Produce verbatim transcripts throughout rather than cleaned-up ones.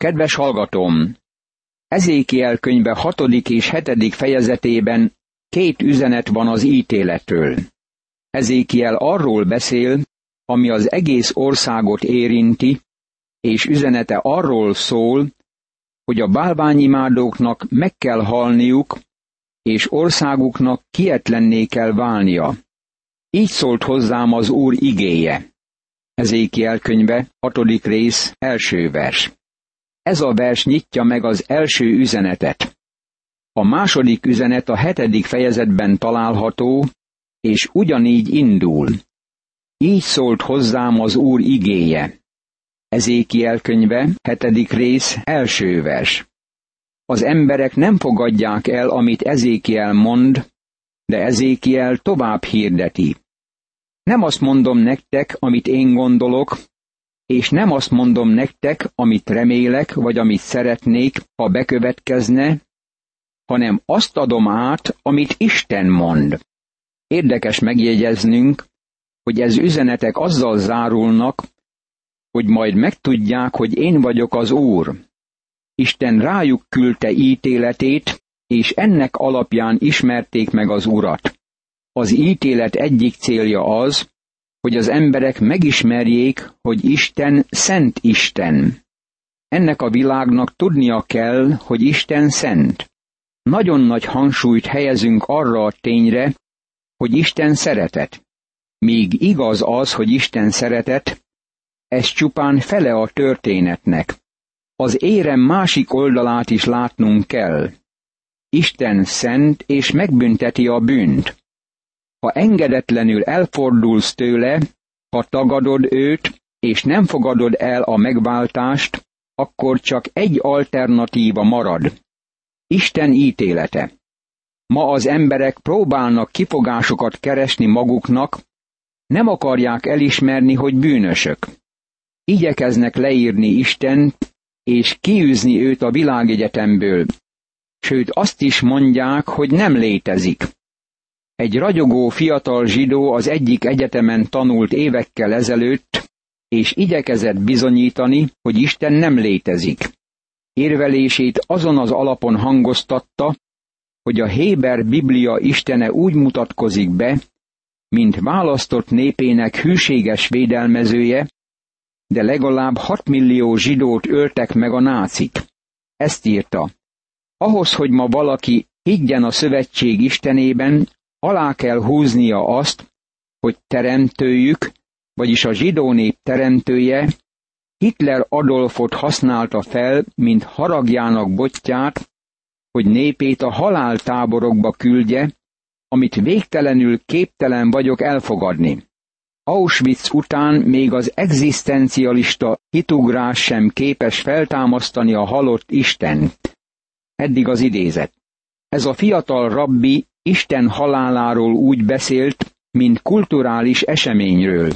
Kedves hallgatóm! Ezékiel könyve hatodik és hetedik fejezetében két üzenet van az ítéletről. Ezékiel arról beszél, ami az egész országot érinti, és üzenete arról szól, hogy a bálványimádóknak meg kell halniuk, és országuknak kietlenné kell válnia. Így szólt hozzám az Úr igéje. Ezékiel könyve, hatodik rész, első vers. Ez a vers nyitja meg az első üzenetet. A második üzenet a hetedik fejezetben található, és ugyanígy indul. Így szólt hozzám az Úr igéje. Ezékiel könyve, hetedik rész, első vers. Az emberek nem fogadják el, amit Ezékiel mond, de Ezékiel tovább hirdeti. Nem azt mondom nektek, amit én gondolok, és nem azt mondom nektek, amit remélek, vagy amit szeretnék, ha bekövetkezne, hanem azt adom át, amit Isten mond. Érdekes megjegyeznünk, hogy ez üzenetek azzal zárulnak, hogy majd megtudják, hogy én vagyok az Úr. Isten rájuk küldte ítéletét, és ennek alapján ismerték meg az Urat. Az ítélet egyik célja az, hogy az emberek megismerjék, hogy Isten szent Isten. Ennek a világnak tudnia kell, hogy Isten szent. Nagyon nagy hangsúlyt helyezünk arra a tényre, hogy Isten szeretet. Míg igaz az, hogy Isten szeretet, ez csupán fele a történetnek. Az érem másik oldalát is látnunk kell. Isten szent és megbünteti a bűnt. Ha engedetlenül elfordulsz tőle, ha tagadod őt, és nem fogadod el a megváltást, akkor csak egy alternatíva marad. Isten ítélete. Ma az emberek próbálnak kifogásokat keresni maguknak, nem akarják elismerni, hogy bűnösök. Igyekeznek leírni Istent, és kiűzni őt a világegyetemből. Sőt, azt is mondják, hogy nem létezik. Egy ragyogó fiatal zsidó az egyik egyetemen tanult évekkel ezelőtt, és igyekezett bizonyítani, hogy Isten nem létezik. Érvelését azon az alapon hangoztatta, hogy a héber Biblia Istene úgy mutatkozik be, mint választott népének hűséges védelmezője, de legalább hat millió zsidót öltek meg a nácik. Ezt írta. Ahhoz, hogy ma valaki higgyen a szövetség Istenében, alá kell húznia azt, hogy teremtőjük, vagyis a zsidó nép teremtője, Hitler Adolfot használta fel, mint haragjának bottyát, hogy népét a haláltáborokba küldje, amit végtelenül képtelen vagyok elfogadni. Auschwitz után még az egzisztencialista hitugrás sem képes feltámasztani a halott Istent. Eddig az idézet. Ez a fiatal rabbi Isten haláláról úgy beszélt, mint kulturális eseményről.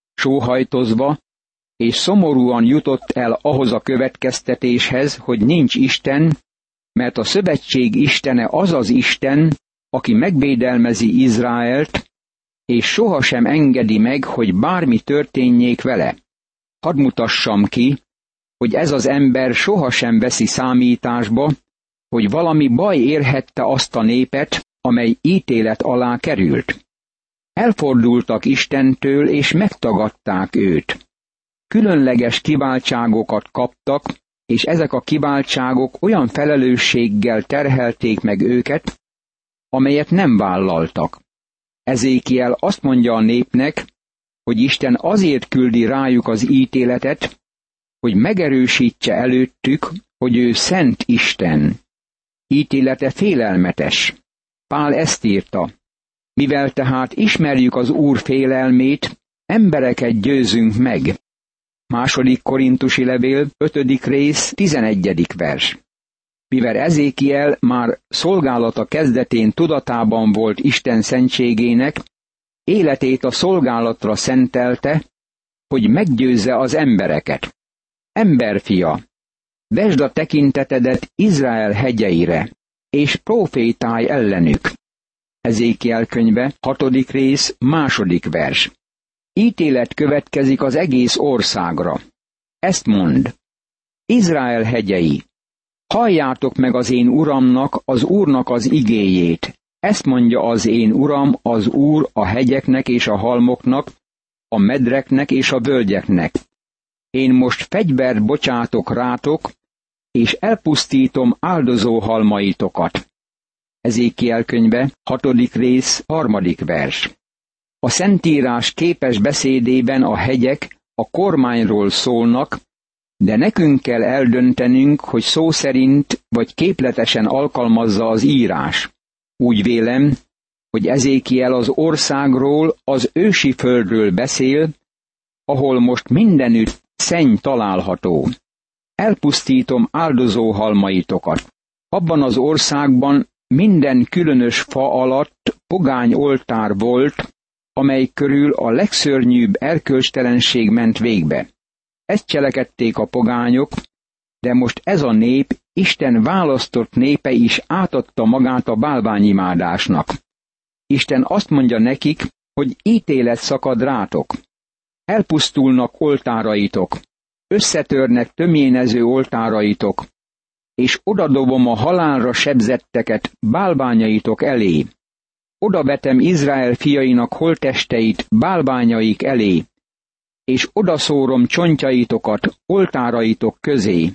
Sóhajtozva és szomorúan jutott el ahhoz a következtetéshez, hogy nincs Isten, mert a szövetség Istene az az Isten, aki megvédelmezi Izraelt, és sohasem engedi meg, hogy bármi történjék vele. Hadd mutassam ki, hogy ez az ember sohasem veszi számításba, hogy valami baj érhette azt a népet, amely ítélet alá került. Elfordultak Istentől, és megtagadták őt. Különleges kiváltságokat kaptak, és ezek a kiváltságok olyan felelősséggel terhelték meg őket, amelyet nem vállaltak. Ezékiel azt mondja a népnek, hogy Isten azért küldi rájuk az ítéletet, hogy megerősítse előttük, hogy ő szent Isten. Ítélete félelmetes. Pál ezt írta. Mivel tehát ismerjük az Úr félelmét, embereket győzünk meg. Második Korintusi levél, ötödik rész, tizenegyedik vers. Mivel Ezékiel már szolgálata kezdetén tudatában volt Isten szentségének, életét a szolgálatra szentelte, hogy meggyőzze az embereket. Emberfia, vesd a tekintetedet Izrael hegyeire, és profétálj ellenük. Ezékiel könyve, hatodik rész, második vers. Ítélet következik az egész országra. Ezt mond. Izrael hegyei, halljátok meg az én uramnak, az Úrnak az igéjét. Ezt mondja az én uram, az Úr a hegyeknek és a halmoknak, a medreknek és a völgyeknek. Én most fegyvert bocsátok rátok, és elpusztítom áldozó halmaitokat. Ezékiel könyve, hatodik rész, harmadik vers. A Szentírás képes beszédében a hegyek a kormányról szólnak, de nekünk kell eldöntenünk, hogy szó szerint vagy képletesen alkalmazza az írás. Úgy vélem, hogy Ezékiel az országról, az ősi földről beszél, ahol most mindenütt szenny található. Elpusztítom áldozó halmaitokat. Abban az országban minden különös fa alatt pogány oltár volt, amely körül a legszörnyűbb erkölcstelenség ment végbe. Ezt cselekedték a pogányok, de most ez a nép, Isten választott népe is átadta magát a bálványimádásnak. Isten azt mondja nekik, hogy ítélet szakad rátok. Elpusztulnak oltáraitok, összetörnek tömjénező oltáraitok, és odadobom a halálra sebzetteket bálványaitok elé. Odavetem Izrael fiainak holttesteit bálványaik elé, és odaszórom csontjaitokat oltáraitok közé.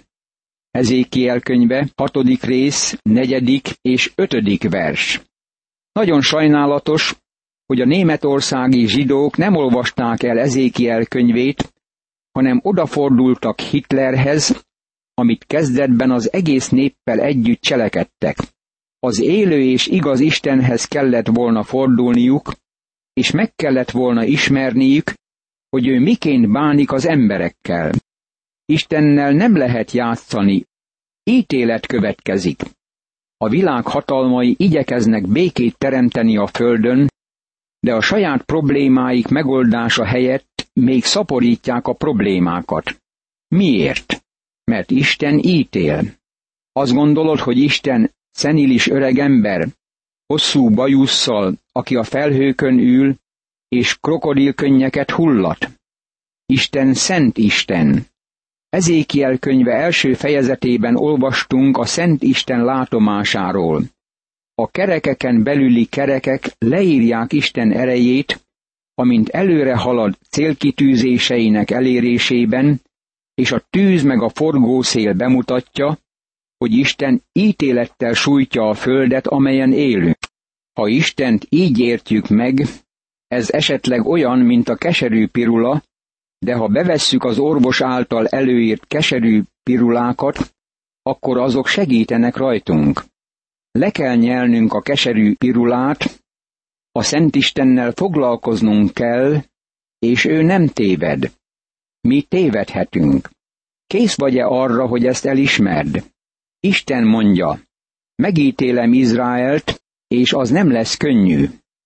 Ezékiel könyve, hatodik rész, negyedik és ötödik vers. Nagyon sajnálatos, hogy a németországi zsidók nem olvasták el Ezékiel könyvét, hanem odafordultak Hitlerhez, amit kezdetben az egész néppel együtt cselekedtek. Az élő és igaz Istenhez kellett volna fordulniuk, és meg kellett volna ismerniük, hogy ő miként bánik az emberekkel. Istennel nem lehet játszani, ítélet következik. A világ hatalmai igyekeznek békét teremteni a földön, de a saját problémáik megoldása helyett még szaporítják a problémákat. Miért? Mert Isten ítél. Azt gondolod, hogy Isten szenilis öreg ember, hosszú bajusszal, aki a felhőkön ül, és krokodilkönnyeket hullat? Isten szent Isten. Ezékiel könyve első fejezetében olvastunk a Szent Isten látomásáról. A kerekeken belüli kerekek leírják Isten erejét, amint előre halad célkitűzéseinek elérésében, és a tűz meg a forgószél bemutatja, hogy Isten ítélettel sújtja a földet, amelyen élünk. Ha Istent így értjük meg, ez esetleg olyan, mint a keserű pirula, de ha bevesszük az orvos által előírt keserű pirulákat, akkor azok segítenek rajtunk. Le kell nyelnünk a keserű pirulát, a Szent Istennel foglalkoznunk kell, és ő nem téved. Mi tévedhetünk. Kész vagy-e arra, hogy ezt elismerd? Isten mondja, megítélem Izraelt, és az nem lesz könnyű.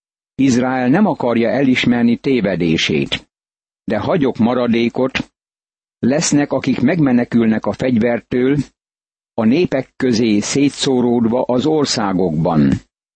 Izrael nem akarja elismerni tévedését. De hagyok maradékot, lesznek, akik megmenekülnek a fegyvertől, a népek közé szétszóródva az országokban.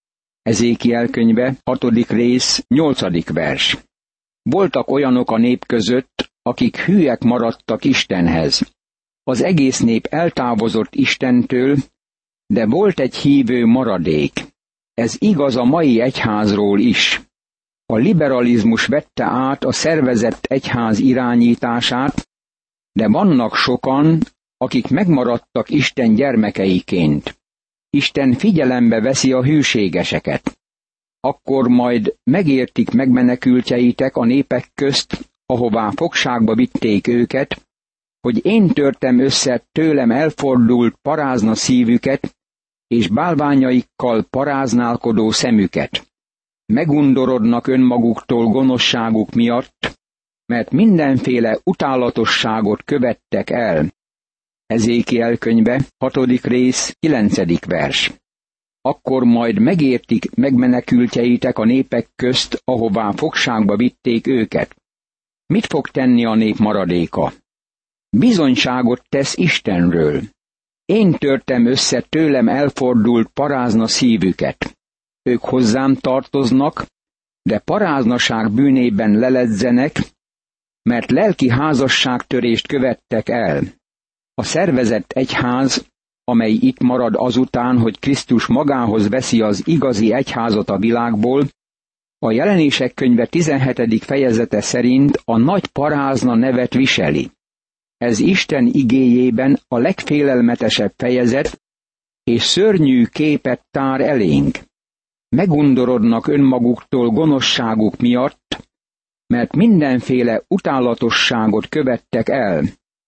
Ezékiel könyve, hatodik rész, nyolcadik vers. Voltak olyanok a nép között, akik hűek maradtak Istenhez. Az egész nép eltávozott Istentől, de volt egy hívő maradék. Ez igaz a mai egyházról is. A liberalizmus vette át a szervezett egyház irányítását, de vannak sokan, akik megmaradtak Isten gyermekeiként. Isten figyelembe veszi a hűségeseket. Akkor majd megértik megmenekültjeitek a népek közt, ahová fogságba vitték őket, hogy én törtem össze tőlem elfordult parázna szívüket, és bálványaikkal paráználkodó szemüket. Megundorodnak önmaguktól gonoszságuk miatt, mert mindenféle utálatosságot követtek el. Ezékiel könyve, hatodik rész, kilencedik vers. Akkor majd megértik megmenekültjeitek a népek közt, ahová fogságba vitték őket. Mit fog tenni a nép maradéka? Bizonyságot tesz Istenről. Én törtem össze tőlem elfordult parázna szívüket. Ők hozzám tartoznak, de paráznaság bűnében leledzenek, mert lelki házasságtörést követtek el. A szervezett egyház, amely itt marad azután, hogy Krisztus magához veszi az igazi egyházat a világból, a Jelenések könyve tizenhetedik fejezete szerint a nagy parázna nevet viseli. Ez Isten igéjében a legfélelmetesebb fejezet, és szörnyű képet tár elénk. Megundorodnak önmaguktól gonoszságuk miatt, mert mindenféle utálatosságot követtek el.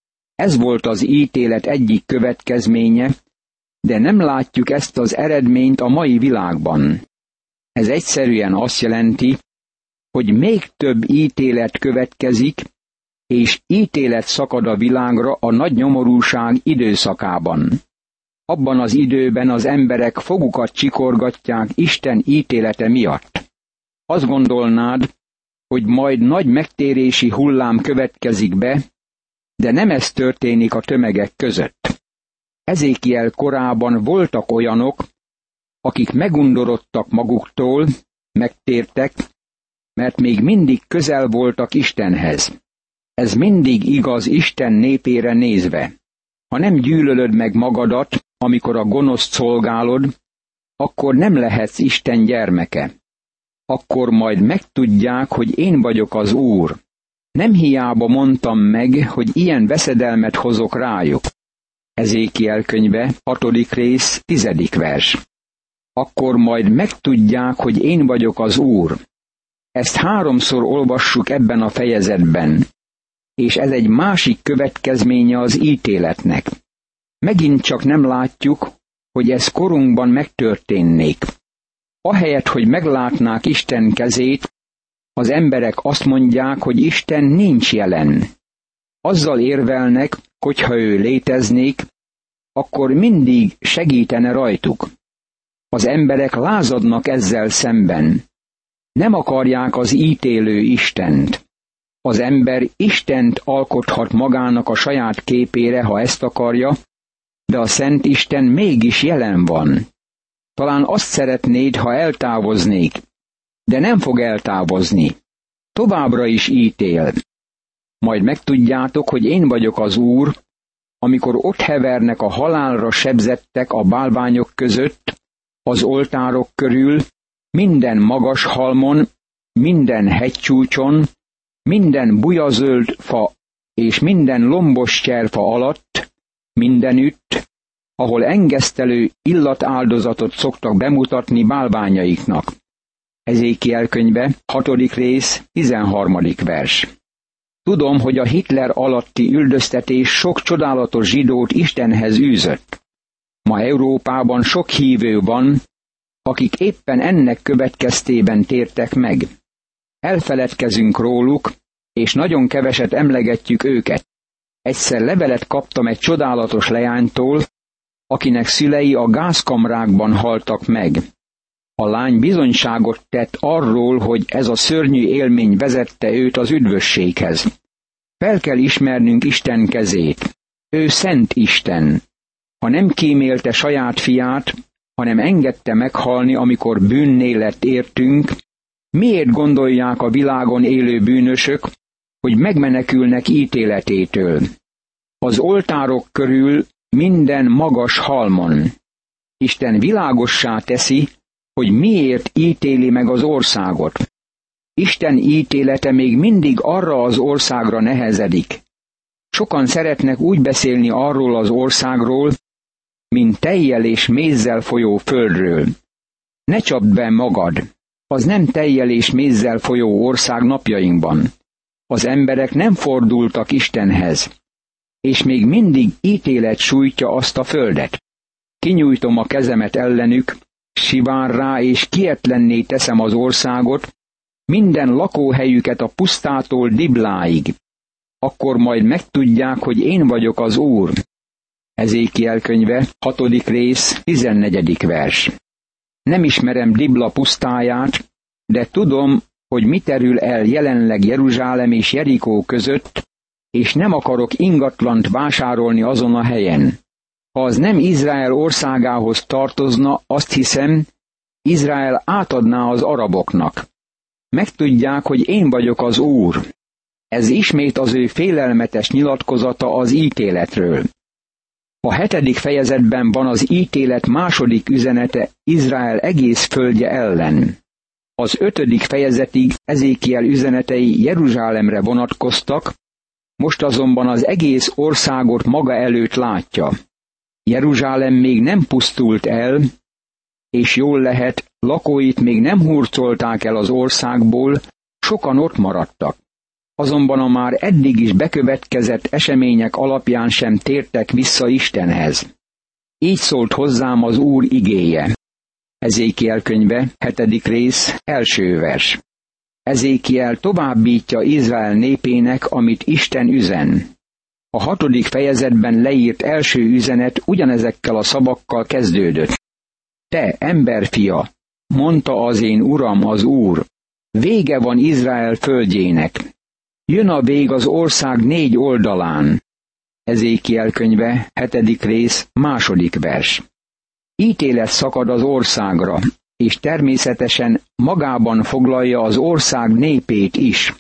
Ez volt az ítélet egyik következménye, de nem látjuk ezt az eredményt a mai világban. Ez egyszerűen azt jelenti, hogy még több ítélet következik, és ítélet szakad a világra a nagy nyomorúság időszakában. Abban az időben az emberek fogukat csikorgatják Isten ítélete miatt. Azt gondolnád, hogy majd nagy megtérési hullám következik be, de nem ez történik a tömegek között. Ezékiel korában voltak olyanok, akik megundorodtak maguktól, megtértek, mert még mindig közel voltak Istenhez. Ez mindig igaz Isten népére nézve. Ha nem gyűlölöd meg magadat, amikor a gonoszt szolgálod, akkor nem lehetsz Isten gyermeke. Akkor majd megtudják, hogy én vagyok az Úr. Nem hiába mondtam meg, hogy ilyen veszedelmet hozok rájuk. Ezékiel könyve, hatodik rész, tizedik vers. Akkor majd megtudják, hogy én vagyok az Úr. Ezt háromszor olvassuk ebben a fejezetben, és ez egy másik következménye az ítéletnek. Megint csak nem látjuk, hogy ez korunkban megtörténnék. Ahelyett, hogy meglátnák Isten kezét, az emberek azt mondják, hogy Isten nincs jelen. Azzal érvelnek, hogyha ő léteznék, akkor mindig segítene rajtuk. Az emberek lázadnak ezzel szemben. Nem akarják az ítélő Istent. Az ember Istent alkothat magának a saját képére, ha ezt akarja, de a Szent Isten mégis jelen van. Talán azt szeretnéd, ha eltávoznék, de nem fog eltávozni. Továbbra is ítél. Majd megtudjátok, hogy én vagyok az Úr, amikor ott hevernek a halálra sebzettek a bálványok között, az oltárok körül, minden magas halmon, minden hegycsúcson, minden bujazöld fa és minden lombos cserfa alatt, mindenütt, ahol engesztelő illatáldozatot szoktak bemutatni bálványaiknak. Ezékiel könyve, hatodik rész, tizenharmadik vers. Tudom, hogy a Hitler alatti üldöztetés sok csodálatos zsidót Istenhez űzött. Ma Európában sok hívő van, akik éppen ennek következtében tértek meg. Elfeledkezünk róluk, és nagyon keveset emlegetjük őket. Egyszer levelet kaptam egy csodálatos leánytól, akinek szülei a gázkamrákban haltak meg. A lány bizonyságot tett arról, hogy ez a szörnyű élmény vezette őt az üdvösséghez. Fel kell ismernünk Isten kezét. Ő szent Isten. Ha nem kímélte saját fiát, hanem engedte meghalni, amikor bűnné lett értünk, miért gondolják a világon élő bűnösök, hogy megmenekülnek ítéletétől? Az oltárok körül minden magas halmon. Isten világossá teszi, hogy miért ítéli meg az országot. Isten ítélete még mindig arra az országra nehezedik. Sokan szeretnek úgy beszélni arról az országról, mint tejjel és mézzel folyó földről. Ne csapd be magad, az nem tejjel és mézzel folyó ország napjainkban. Az emberek nem fordultak Istenhez, és még mindig ítélet sújtja azt a földet. Kinyújtom a kezemet ellenük, sivár rá és kietlenné teszem az országot, minden lakóhelyüket a pusztától Dibláig. Akkor majd megtudják, hogy én vagyok az Úr. Ezékiel könyve, hatodik rész, tizennegyedik vers. Nem ismerem Dibla pusztáját, de tudom, hogy mi terül el jelenleg Jeruzsálem és Jerikó között, és nem akarok ingatlant vásárolni azon a helyen. Ha az nem Izrael országához tartozna, azt hiszem, Izrael átadná az araboknak. Megtudják, hogy én vagyok az Úr. Ez ismét az ő félelmetes nyilatkozata az ítéletről. A hetedik fejezetben van az ítélet második üzenete Izrael egész földje ellen. Az ötödik fejezetig Ezékiel üzenetei Jeruzsálemre vonatkoztak, most azonban az egész országot maga előtt látja. Jeruzsálem még nem pusztult el, és jól lehet, lakóit még nem hurcolták el az országból, sokan ott maradtak. Azonban a már eddig is bekövetkezett események alapján sem tértek vissza Istenhez. Így szólt hozzám az Úr igéje. Ezékiel könyve, hetedik rész, első vers. Ezékiel továbbítja Izrael népének, amit Isten üzen. A hatodik fejezetben leírt első üzenet ugyanezekkel a szavakkal kezdődött. Te, emberfia, mondta az én Uram, az Úr, vége van Izrael földjének. Jön a vég az ország négy oldalán. Ezékiel könyve, hetedik rész, második vers. Ítélet szakad az országra, és természetesen magában foglalja az ország népét is.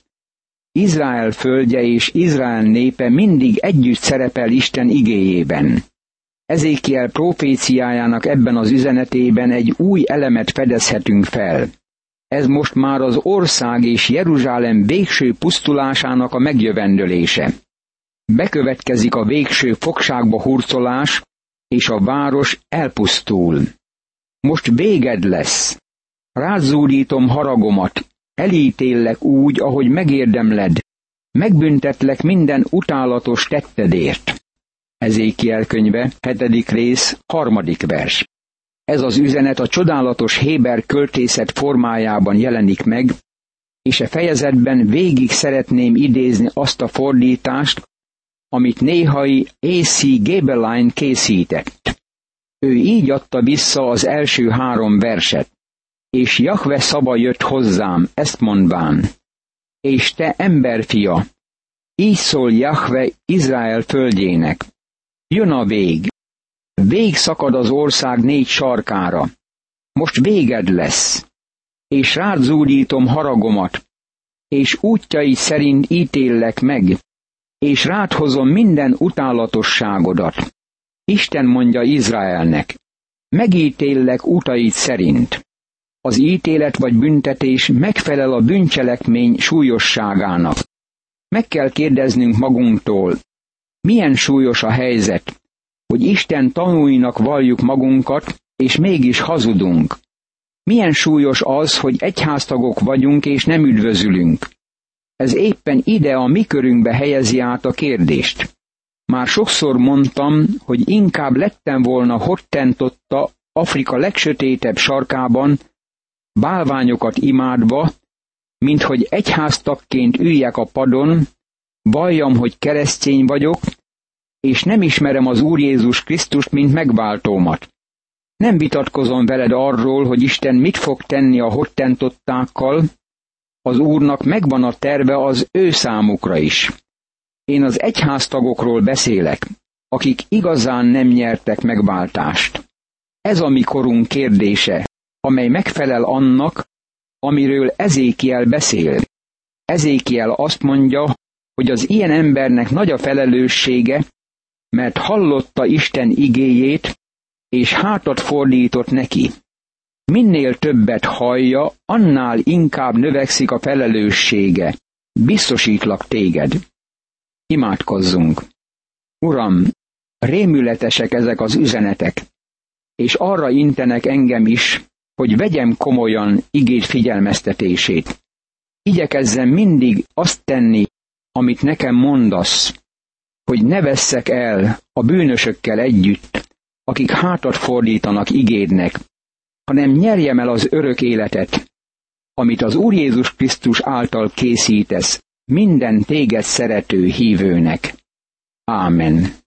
Izrael földje és Izrael népe mindig együtt szerepel Isten igéjében. Ezékiel proféciájának ebben az üzenetében egy új elemet fedezhetünk fel. Ez most már az ország és Jeruzsálem végső pusztulásának a megjövendölése. Bekövetkezik a végső fogságba hurcolás, és a város elpusztul. Most véged lesz. Rázúdítom haragomat, elítéllek úgy, ahogy megérdemled, megbüntetlek minden utálatos tettedért. Ezékiel könyve, hetedik rész, harmadik vers. Ez az üzenet a csodálatos héber költészet formájában jelenik meg, és e fejezetben végig szeretném idézni azt a fordítást, amit néhai á cé Gaebelein készített. Ő így adta vissza az első három verset. És Jahve szava jött hozzám, ezt mondván. És te, emberfia, így szól Jahve Izrael földjének. Jön a vég. Vég szakad az ország négy sarkára. Most véged lesz. És rád zúdítom haragomat, és útjai szerint ítéllek meg, és rád hozom minden utálatosságodat. Isten mondja Izraelnek, megítéllek utait szerint. Az ítélet vagy büntetés megfelel a bűncselekmény súlyosságának. Meg kell kérdeznünk magunktól, milyen súlyos a helyzet, hogy Isten tanúinak valljuk magunkat, és mégis hazudunk. Milyen súlyos az, hogy egyháztagok vagyunk, és nem üdvözülünk. Ez éppen ide a mi körünkbe helyezi át a kérdést. Már sokszor mondtam, hogy inkább lettem volna Hottentotta Afrika legsötétebb sarkában, bálványokat imádva, mint hogy egyháztagként üljek a padon, valljam, hogy keresztény vagyok, és nem ismerem az Úr Jézus Krisztust, mint megváltómat. Nem vitatkozom veled arról, hogy Isten mit fog tenni a hottentottákkal, az Úrnak megvan a terve az ő számukra is. Én az egyháztagokról beszélek, akik igazán nem nyertek megváltást. Ez a mi korunk kérdése, amely megfelel annak, amiről Ezékiel beszél. Ezékiel azt mondja, hogy az ilyen embernek nagy a felelőssége, mert hallotta Isten igéjét, és hátat fordított neki. Minél többet hallja, annál inkább növekszik a felelőssége. Biztosítlak téged. Imádkozzunk. Uram, rémületesek ezek az üzenetek, és arra intenek engem is, hogy vegyem komolyan igéd figyelmeztetését. Igyekezzem mindig azt tenni, amit nekem mondasz, hogy ne vesszek el a bűnösökkel együtt, akik hátat fordítanak igédnek, hanem nyerjem el az örök életet, amit az Úr Jézus Krisztus által készítesz minden téged szerető hívőnek. Ámen.